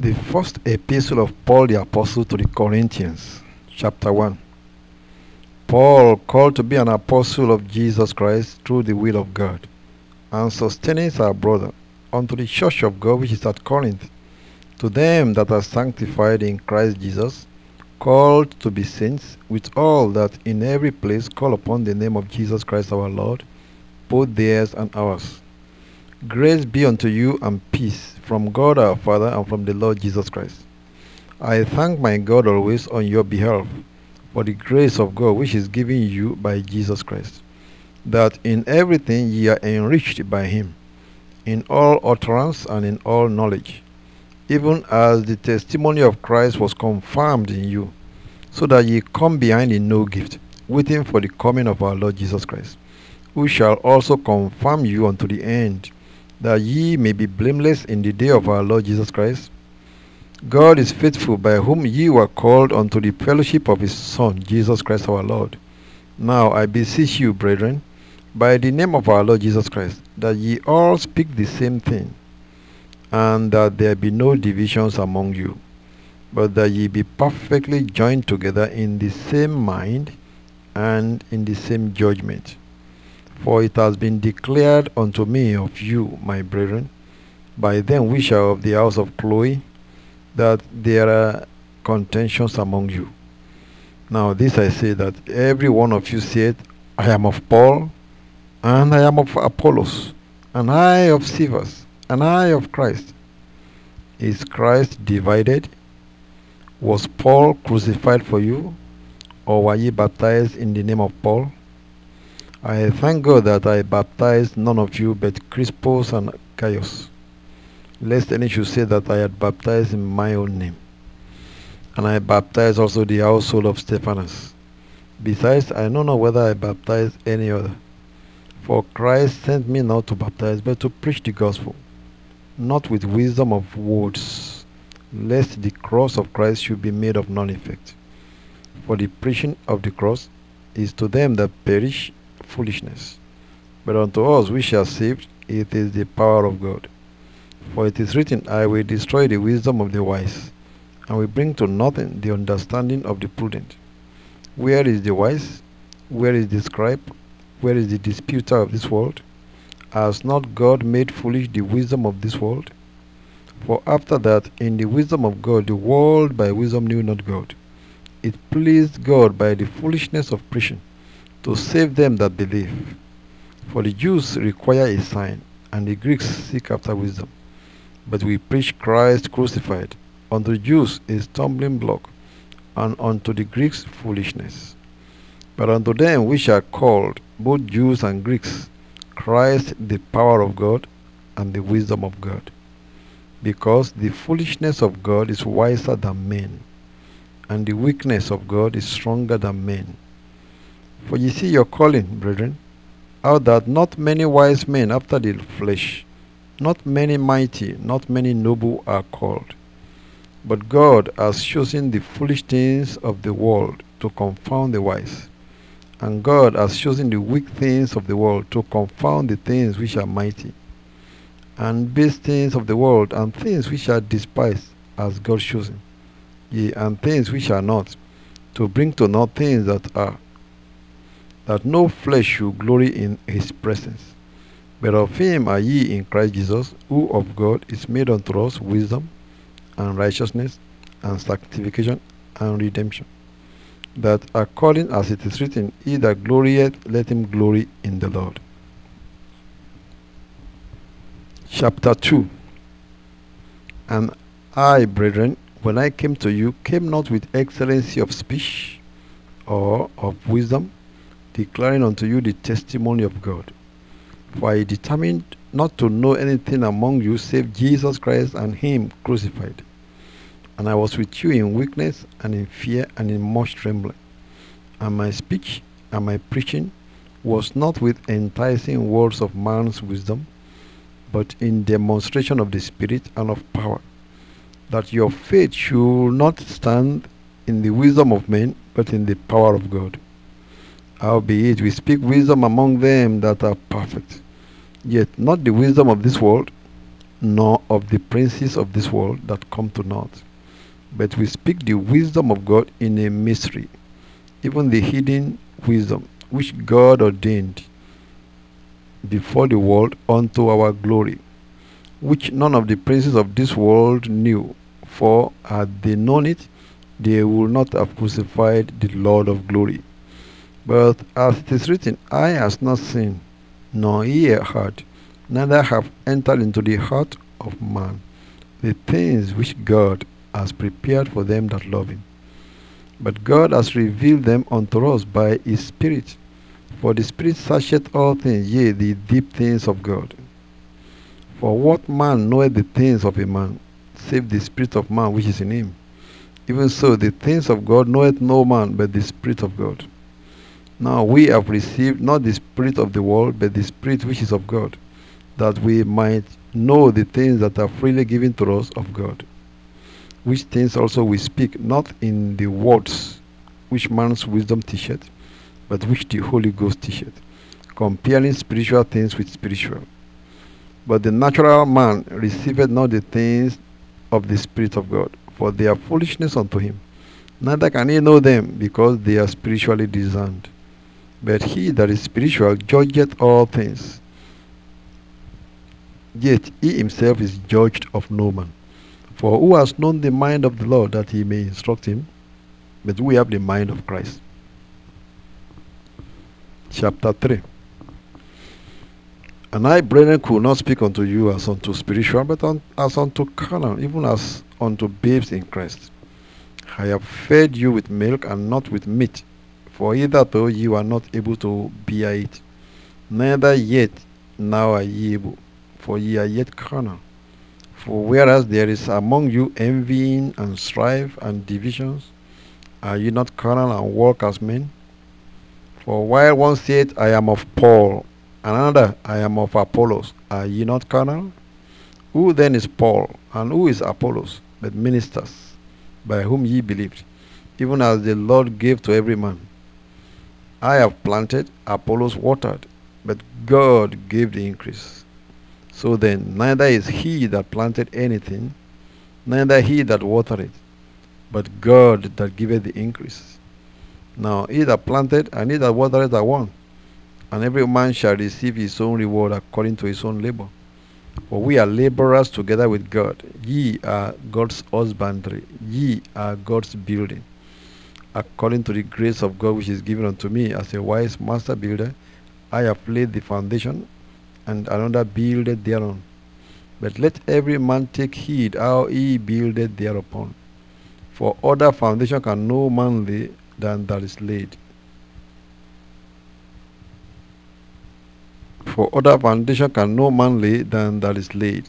The first epistle of Paul the Apostle to the Corinthians, chapter 1. Paul, called to be an apostle of Jesus Christ through the will of God, and Sosthenes our brother, unto the church of God which is at Corinth, to them that are sanctified in Christ Jesus, called to be saints, with all that in every place call upon the name of Jesus Christ our Lord, both theirs and ours. Grace be unto you and peace from God our Father and from the Lord Jesus Christ. I thank my God always on your behalf for the grace of God which is given you by Jesus Christ, that in everything ye are enriched by him, in all utterance and in all knowledge, even as the testimony of Christ was confirmed in you, so that ye come behind in no gift, waiting for the coming of our Lord Jesus Christ, who shall also confirm you unto the end, that ye may be blameless in the day of our Lord Jesus Christ. God is faithful, by whom ye were called unto the fellowship of his Son, Jesus Christ our Lord. Now I beseech you, brethren, by the name of our Lord Jesus Christ, that ye all speak the same thing, and that there be no divisions among you, but that ye be perfectly joined together in the same mind and in the same judgment. For it has been declared unto me of you, my brethren, by them which are of the house of Chloe, that there are contentions among you. Now this I say, that every one of you said, I am of Paul, and I am of Apollos, and I of Cephas, and I of Christ. Is Christ divided? Was Paul crucified for you, or were ye baptized in the name of Paul? I thank God that I baptized none of you but Crispus and Gaius, lest any should say that I had baptized in my own name. And I baptized also the household of Stephanas. Besides, I know not whether I baptized any other. For Christ sent me not to baptize, but to preach the gospel, not with wisdom of words, lest the cross of Christ should be made of none effect. For the preaching of the cross is to them that perish foolishness, but unto us which are saved it is the power of God. For it is written, I will destroy the wisdom of the wise, and will bring to nothing the understanding of the prudent. Where is the wise? Where is the scribe? Where is the disputer of this world? Has not God made foolish the wisdom of this world? For after that, in the wisdom of God, the world by wisdom knew not God. It pleased God by the foolishness of preaching to save them that believe. For the Jews require a sign, and the Greeks seek after wisdom. But we preach Christ crucified, unto the Jews a stumbling block, and unto the Greeks foolishness. But unto them which are called, both Jews and Greeks, Christ the power of God and the wisdom of God. Because the foolishness of God is wiser than men, and the weakness of God is stronger than men. For ye see your calling, brethren, how that not many wise men after the flesh, not many mighty, not many noble are called. But God has chosen the foolish things of the world to confound the wise, and God has chosen the weak things of the world to confound the things which are mighty, and base things of the world, and things which are despised, as God chosen, yea, and things which are not, to bring to naught things that are, that no flesh should glory in his presence. But of him are ye in Christ Jesus, who of God is made unto us wisdom, and righteousness, and sanctification, and redemption. That according as it is written, he that glorieth, let him glory in the Lord. Chapter 2. And I, brethren, when I came to you, came not with excellency of speech, or of wisdom, declaring unto you the testimony of God. For I determined not to know anything among you save Jesus Christ and him crucified. And I was with you in weakness and in fear and in much trembling. And my speech and my preaching was not with enticing words of man's wisdom, but in demonstration of the Spirit and of power, that your faith should not stand in the wisdom of men, but in the power of God. Howbeit we speak wisdom among them that are perfect, yet not the wisdom of this world, nor of the princes of this world that come to naught. But we speak the wisdom of God in a mystery, even the hidden wisdom, which God ordained before the world unto our glory, which none of the princes of this world knew. For had they known it, they would not have crucified the Lord of glory. But as it is written, eye has not seen, nor ear heard, neither have entered into the heart of man the things which God has prepared for them that love him. But God has revealed them unto us by his Spirit. For the Spirit searcheth all things, yea, the deep things of God. For what man knoweth the things of a man, save the spirit of man which is in him? Even so, the things of God knoweth no man but the Spirit of God. Now we have received not the spirit of the world, but the Spirit which is of God, that we might know the things that are freely given to us of God. Which things also we speak, not in the words which man's wisdom teacheth, but which the Holy Ghost teacheth, comparing spiritual things with spiritual. But the natural man receiveth not the things of the Spirit of God, for they are foolishness unto him. Neither can he know them, because they are spiritually discerned. But he that is spiritual judgeth all things, yet he himself is judged of no man. For who has known the mind of the Lord, that he may instruct him? But we have the mind of Christ. Chapter 3. And I, brethren, could not speak unto you as unto spiritual, but as unto carnal, even as unto babes in Christ. I have fed you with milk, and not with meat, for hitherto you are not able to bear it, neither yet now are ye able, for ye are yet carnal. For whereas there is among you envying and strife and divisions, are ye not carnal and walk as men? For while one said, I am of Paul, and another, I am of Apollos, are ye not carnal? Who then is Paul, and who is Apollos, but ministers, by whom ye believed, even as the Lord gave to every man? I have planted, Apollos watered, but God gave the increase. So then, neither is he that planted anything, neither he that watered it, but God that giveth the increase. Now he that planted and he that watered are one, and every man shall receive his own reward according to his own labor. For we are laborers together with God. Ye are God's husbandry, ye are God's building. According to the grace of God which is given unto me as a wise master builder, I have laid the foundation, and another builded thereon. But let every man take heed how he builded thereupon. For other foundation can no man lay than that is laid. For other foundation can no man lay than that is laid,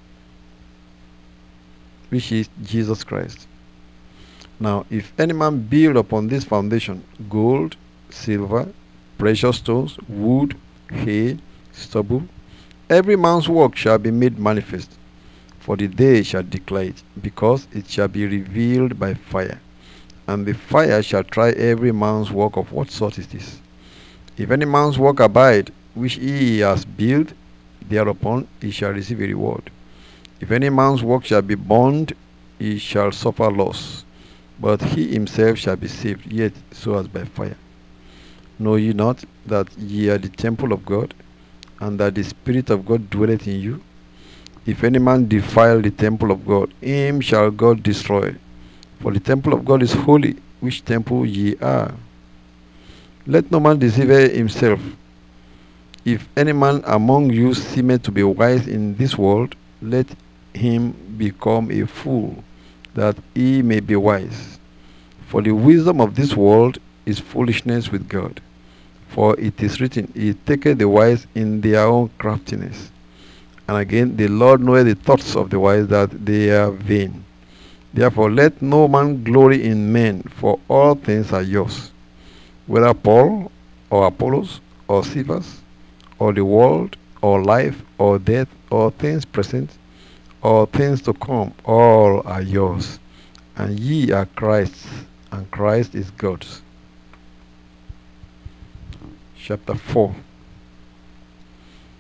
which is Jesus Christ. Now, if any man build upon this foundation gold, silver, precious stones, wood, hay, stubble, every man's work shall be made manifest, for the day shall declare it, because it shall be revealed by fire. And the fire shall try every man's work of what sort it is. If any man's work abide, which he has built, thereupon he shall receive a reward. If any man's work shall be burned, he shall suffer loss, but he himself shall be saved, yet so as by fire. Know ye not that ye are the temple of God, and that the Spirit of God dwelleth in you? If any man defile the temple of God, him shall God destroy. For the temple of God is holy, which temple ye are. Let no man deceive himself. If any man among you seemeth to be wise in this world, let him become a fool, that he may be wise. For the wisdom of this world is foolishness with God. For it is written, He taketh the wise in their own craftiness. And again, the Lord knoweth the thoughts of the wise, that they are vain. Therefore let no man glory in men, for all things are yours, whether Paul, or Apollos, or Cephas, or the world, or life, or death, or things present, or things to come, all are yours. And ye are Christ's, and Christ is God's. Chapter 4.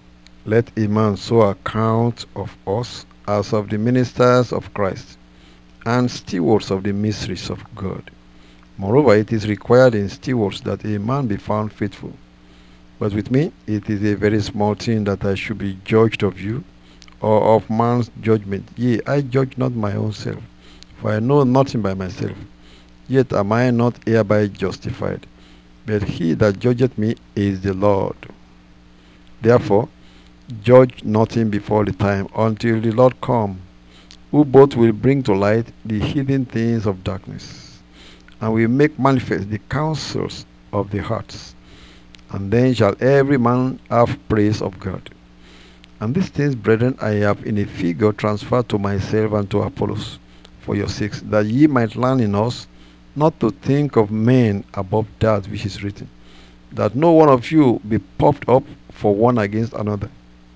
Let a man so account of us as of the ministers of Christ, and stewards of the mysteries of God. Moreover, it is required in stewards that a man be found faithful. But with me, it is a very small thing that I should be judged of you, or of man's judgment. Yea, I judge not my own self, for I know nothing by myself. Yet am I not hereby justified, but he that judgeth me is the Lord. Therefore, judge nothing before the time, until the Lord come, who both will bring to light the hidden things of darkness, and will make manifest the counsels of the hearts. And then shall every man have praise of God. And these things, brethren, I have in a figure transferred to myself and to Apollos, for your sakes, that ye might learn in us not to think of men above that which is written, that no one of you be puffed up for one against another.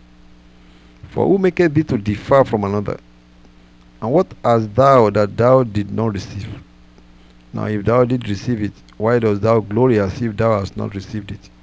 For who maketh thee to differ from another? And what hast thou that thou did not receive? Now if thou did receive it, why dost thou glory as if thou hast not received it?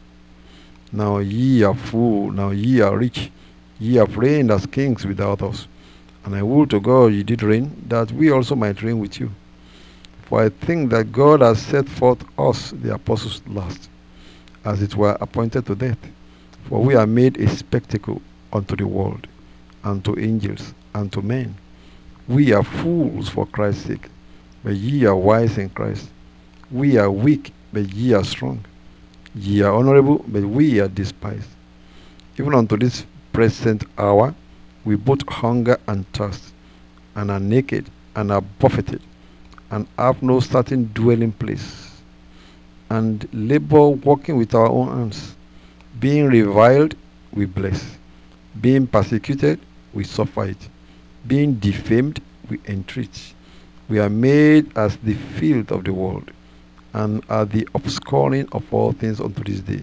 Now ye are full, now ye are rich, ye have reigned as kings without us. And I would to God ye did reign, that we also might reign with you. For I think that God has set forth us, the apostles, last, as it were appointed to death. For we are made a spectacle unto the world, and to angels, and to men. We are fools for Christ's sake, but ye are wise in Christ. We are weak, but ye are strong. Ye are honorable, but we are despised. Even unto this present hour, we both hunger and thirst, and are naked, and are buffeted, and have no certain dwelling place, and labor working with our own hands. Being reviled, we bless. Being persecuted, we suffer it. Being defamed, we entreat. We are made as the filth of the world, and are the obscuring of all things unto this day.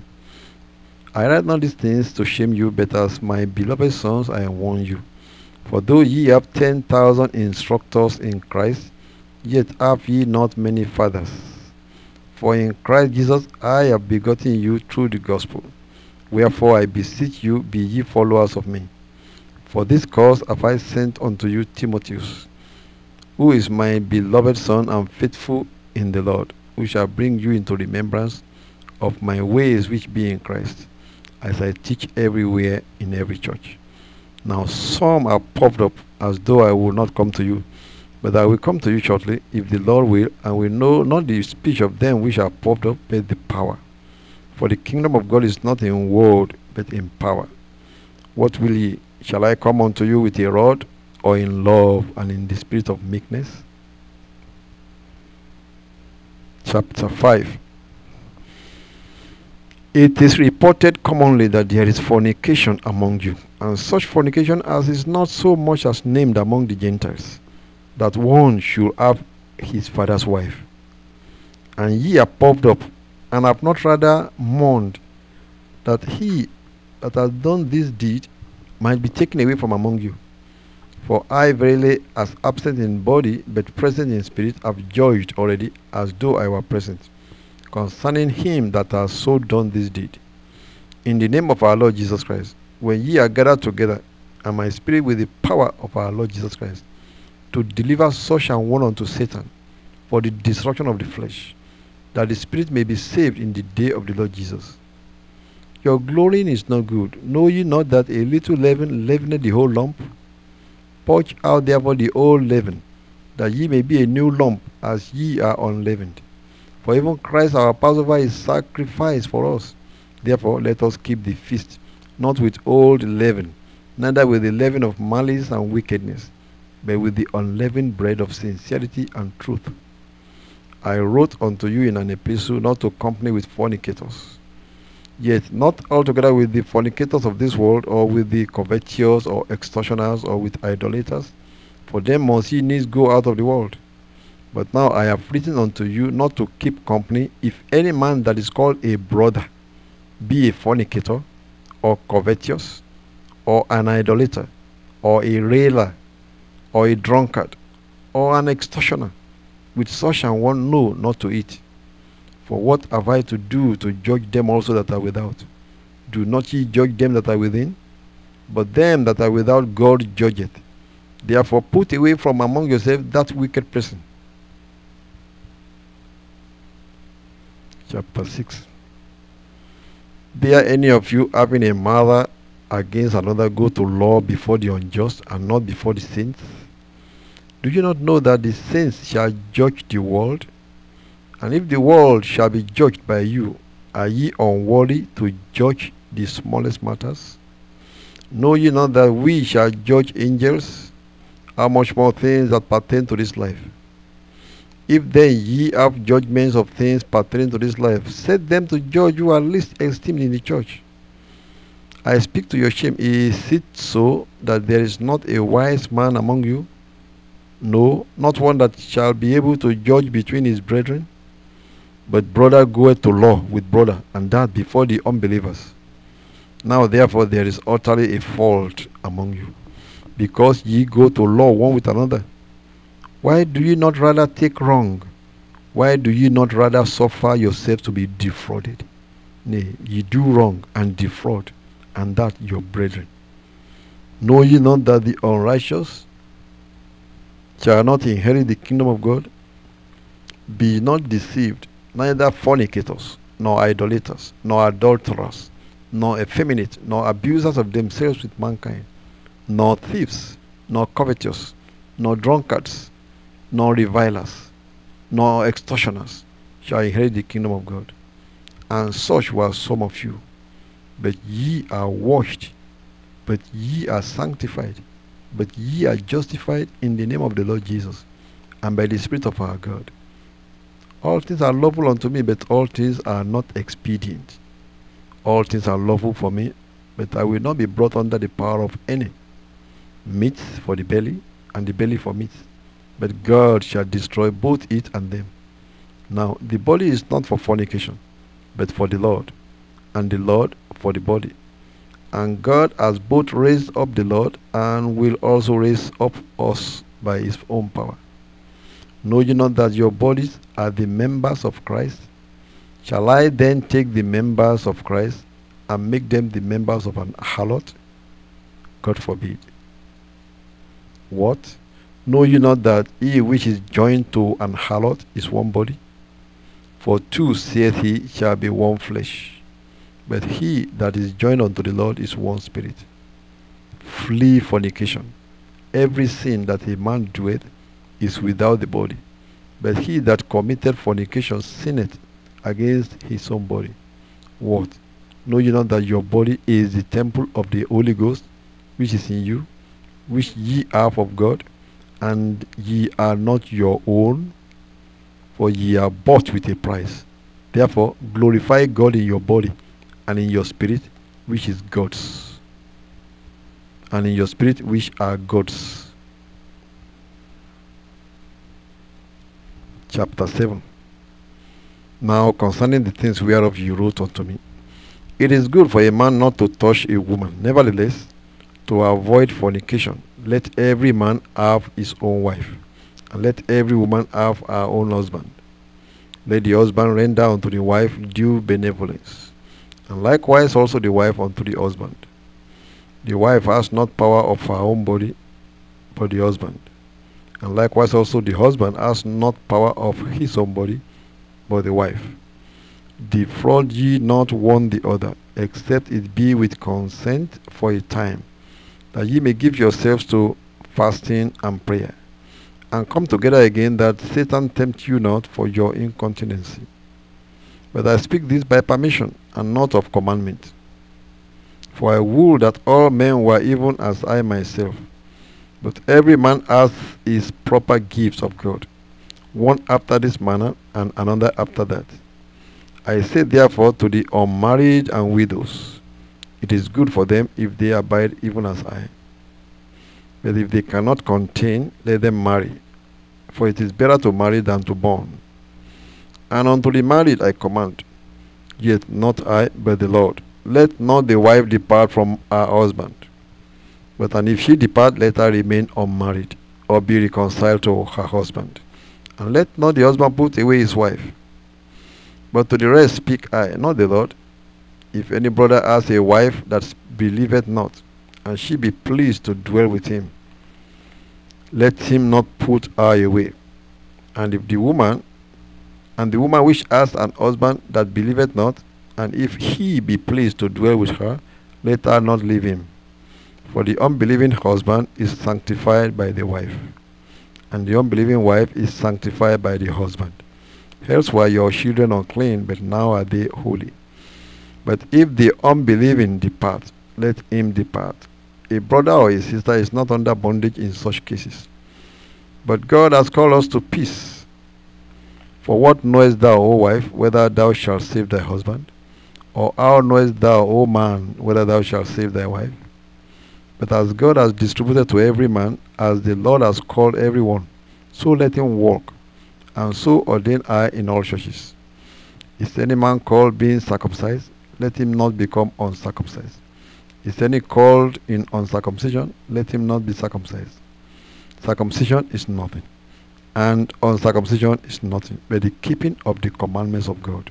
I write not these things to shame you, but as my beloved sons I warn you. For though ye have 10,000 instructors in Christ, yet have ye not many fathers. For in Christ Jesus I have begotten you through the gospel. Wherefore I beseech you, be ye followers of me. For this cause have I sent unto you Timotheus, who is my beloved son and faithful in the Lord, who shall bring you into remembrance of my ways which be in Christ, as I teach everywhere in every church. Now some are puffed up, as though I would not come to you, but I will come to you shortly, if the Lord will, and will know not the speech of them which are puffed up, but the power. For the kingdom of God is not in word, but in power. What will ye? Shall I come unto you with a rod, or in love and in the spirit of meekness? Chapter 5. It is reported commonly that there is fornication among you, and such fornication as is not so much as named among the Gentiles, that one should have his father's wife. And ye are puffed up, and have not rather mourned that he that has done this deed might be taken away from among you. For I verily, as absent in body, but present in spirit, have judged already, as though I were present, concerning him that has so done this deed. In the name of our Lord Jesus Christ, when ye are gathered together, and my spirit with the power of our Lord Jesus Christ, to deliver such an one unto Satan, for the destruction of the flesh, that the spirit may be saved in the day of the Lord Jesus. Your glorying is not good. Know ye not that a little leaven leaveneth the whole lump? Purge out therefore the old leaven, that ye may be a new lump, as ye are unleavened. For even Christ our Passover is sacrificed for us. Therefore let us keep the feast, not with old leaven, neither with the leaven of malice and wickedness, but with the unleavened bread of sincerity and truth. I wrote unto you in an epistle not to company with fornicators, yet not altogether with the fornicators of this world, or with the covetous, or extortioners, or with idolaters, for them must ye needs go out of the world. But now I have written unto you not to keep company, if any man that is called a brother be a fornicator, or covetous, or an idolater, or a railer, or a drunkard, or an extortioner. With such an one know not to eat. For what have I to do to judge them also that are without? Do not ye judge them that are within? but them that are without God judgeth. Therefore put away from among yourselves that wicked person. Chapter 6. Dare any of you, having a mother against another, go to law before the unjust and not before the saints? Do you not know that the saints shall judge the world? And if the world shall be judged by you, are ye unworthy to judge the smallest matters? Know ye not that we shall judge angels? How much more things that pertain to this life? If then ye have judgments of things pertaining to this life, set them to judge who are least esteemed in the church. I speak to your shame. Is it so that there is not a wise man among you? No, not one that shall be able to judge between his brethren. But brother goeth to law with brother, and that before the unbelievers. Now therefore there is utterly a fault among you, because ye go to law one with another. Why do ye not rather take wrong? Why do ye not rather suffer yourself to be defrauded? Nay, ye do wrong and defraud, and that your brethren. Know ye not that the unrighteous shall not inherit the kingdom of God? Be not deceived, neither fornicators, nor idolaters, nor adulterers, nor effeminate, nor abusers of themselves with mankind, nor thieves, nor covetous, nor drunkards, nor revilers, nor extortioners shall inherit the kingdom of God. And such were some of you. But ye are washed, but ye are sanctified, but ye are justified in the name of the Lord Jesus, and by the Spirit of our God. All things are lawful unto me, but all things are not expedient. All things are lawful for me, but I will not be brought under the power of any. Meat for the belly, and the belly for meat. But God shall destroy both it and them. Now the body is not for fornication, but for the Lord, and the Lord for the body. And God has both raised up the Lord, and will also raise up us by his own power. Know ye not that your bodies are the members of Christ? Shall I then take the members of Christ and make them the members of an harlot? God forbid. What? Know ye not that he which is joined to an harlot is one body? For two, saith he, shall be one flesh. But he that is joined unto the Lord is one spirit. Flee fornication. Every sin that a man doeth is without the body, but he that committeth fornication sinneth against his own body. What? Know ye not that your body is the temple of the Holy Ghost, which is in you, which ye have of God, and ye are not your own, for ye are bought with a price. Therefore glorify God in your body and in your spirit, which is God's, and in your spirit, which are God's. Chapter 7. Now concerning the things whereof you wrote unto me, it is good for a man not to touch a woman. Nevertheless, to avoid fornication, let every man have his own wife, and let every woman have her own husband. Let the husband render unto the wife due benevolence, and likewise also the wife unto the husband. The wife has not power of her own body, but the husband. And likewise also the husband has not power of his own body, but the wife. Defraud ye not one the other, except it be with consent for a time, that ye may give yourselves to fasting and prayer, and come together again, that Satan tempt you not for your incontinency. But I speak this by permission, and not of commandment. For I would that all men were even as I myself. But every man has his proper gifts of God, one after this manner, and another after that. I say therefore to the unmarried and widows, it is good for them if they abide even as I. But if they cannot contain, let them marry, for it is better to marry than to burn. And unto the married I command, yet not I, but the Lord, let not the wife depart from her husband. But and if she depart, let her remain unmarried, or be reconciled to her husband. And let not the husband put away his wife. But to the rest speak I, not the Lord. If any brother has a wife that believeth not, and she be pleased to dwell with him, let him not put her away. And if the woman which has an husband that believeth not, and if he be pleased to dwell with her, let her not leave him. For the unbelieving husband is sanctified by the wife, and the unbelieving wife is sanctified by the husband. Else were your children unclean, but now are they holy. But if the unbelieving depart, let him depart. A brother or a sister is not under bondage in such cases. But God has called us to peace. For what knowest thou, O wife, whether thou shalt save thy husband? Or how knowest thou, O man, whether thou shalt save thy wife? But as God has distributed to every man, as the Lord has called every one, so let him walk, and so ordain I in all churches. Is any man called being circumcised? Let him not become uncircumcised. Is any called in uncircumcision? Let him not be circumcised. Circumcision is nothing, and uncircumcision is nothing, but the keeping of the commandments of God.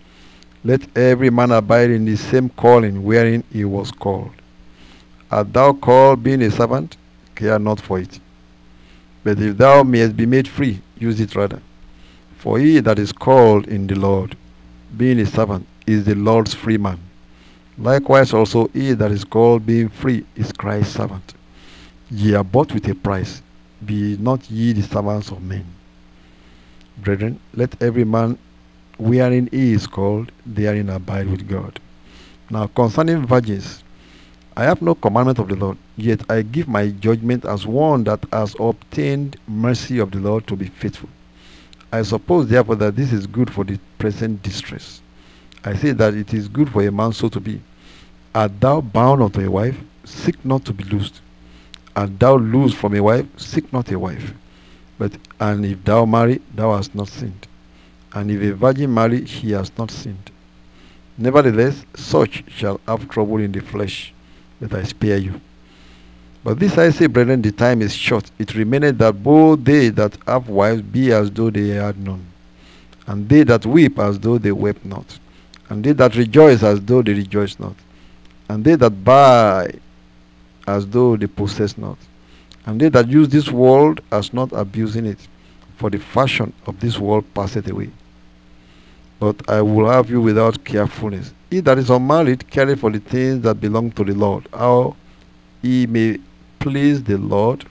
Let every man abide in the same calling wherein he was called. Art thou called being a servant? Care not for it. But if thou mayest be made free, use it rather. For he that is called in the Lord, being a servant, is the Lord's free man. Likewise also he that is called being free is Christ's servant. Ye are bought with a price. Be not ye the servants of men. Brethren, let every man wherein he is called, therein abide with God. Now concerning virgins, I have no commandment of the Lord, yet I give my judgment as one that has obtained mercy of the Lord to be faithful. I suppose therefore that this is good for the present distress. I say that it is good for a man so to be. Art thou bound unto a wife? Seek not to be loosed. Art thou loosed from a wife? Seek not a wife. And if thou marry, thou hast not sinned. And if a virgin marry, she has not sinned. Nevertheless, such shall have trouble in the flesh, that I spare you. But this I say, brethren, the time is short. It remaineth that both they that have wives be as though they had none, and they that weep as though they wept not, and they that rejoice as though they rejoice not, and they that buy as though they possess not, and they that use this world as not abusing it, for the fashion of this world passeth away. But I will have you without carefulness. He that is unmarried careth for the things that belong to the Lord, how he may please the Lord.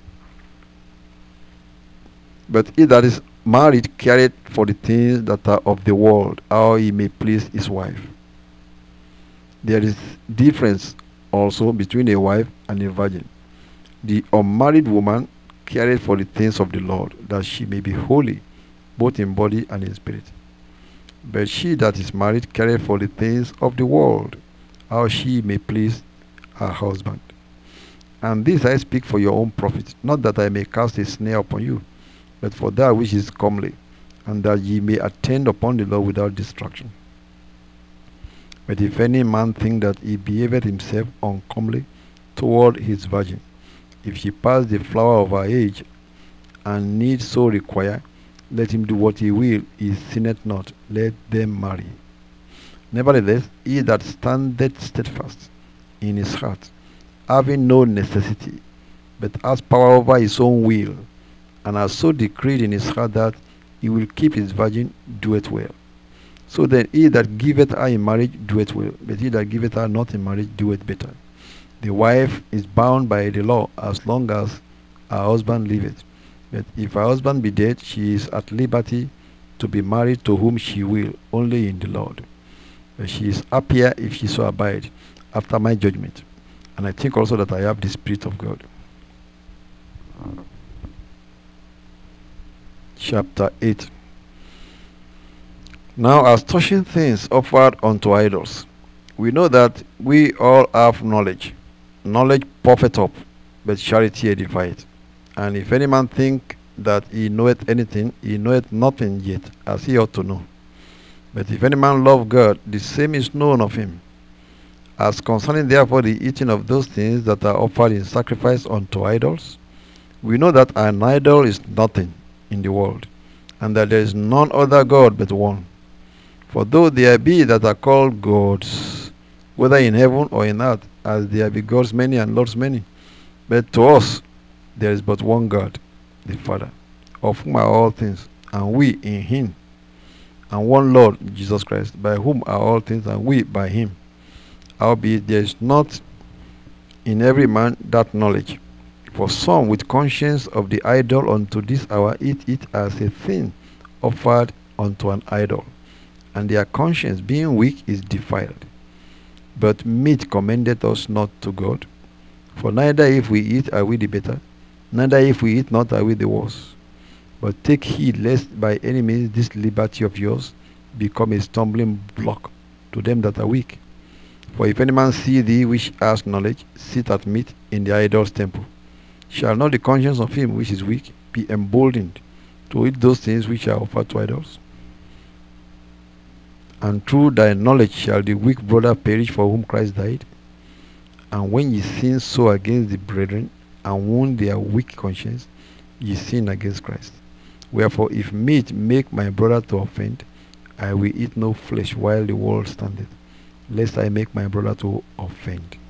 But he that is married careth for the things that are of the world, how he may please his wife. There is difference also between a wife and a virgin. The unmarried woman careth for the things of the Lord, that she may be holy, both in body and in spirit. But she that is married careth for the things of the world, how she may please her husband. And this I speak for your own profit, not that I may cast a snare upon you, but for that which is comely, and that ye may attend upon the Lord without distraction. But if any man think that he behaveth himself uncomely toward his virgin, if she pass the flower of her age, and need so require, let him do what he will, he sinneth not, let them marry. Nevertheless, he that standeth steadfast in his heart, having no necessity, but has power over his own will, and has so decreed in his heart that he will keep his virgin, doeth well. So then he that giveth her in marriage doeth well, but he that giveth her not in marriage doeth better. The wife is bound by the law as long as her husband liveth. But if her husband be dead, she is at liberty to be married to whom she will, only in the Lord. But she is happier if she so abide after my judgment. And I think also that I have the Spirit of God. Chapter 8. Now as touching things offered unto idols, we know that we all have knowledge. Knowledge puffeth up, but charity edifieth. And if any man think that he knoweth anything, he knoweth nothing yet, as he ought to know. But if any man love God, the same is known of him. As concerning therefore the eating of those things that are offered in sacrifice unto idols, we know that an idol is nothing in the world, and that there is none other God but one. For though there be that are called gods, whether in heaven or in earth, as there be gods many and lords many. But to us there is but one God, the Father, of whom are all things, and we in him, and one Lord, Jesus Christ, by whom are all things, and we by him. Howbeit there is not in every man that knowledge. For some with conscience of the idol unto this hour eat it as a thing offered unto an idol, and their conscience being weak is defiled. But meat commendeth us not to God. For neither if we eat are we the better, neither if we eat not are we the worse. But take heed lest by any means this liberty of yours become a stumbling block to them that are weak. For if any man see thee which has knowledge sit at meat in the idol's temple, shall not the conscience of him which is weak be emboldened to eat those things which are offered to idols? And through thy knowledge shall the weak brother perish for whom Christ died? And when ye sin so against the brethren, and wound their weak conscience, ye sin against Christ. Wherefore, if meat make my brother to offend, I will eat no flesh while the world standeth, lest I make my brother to offend.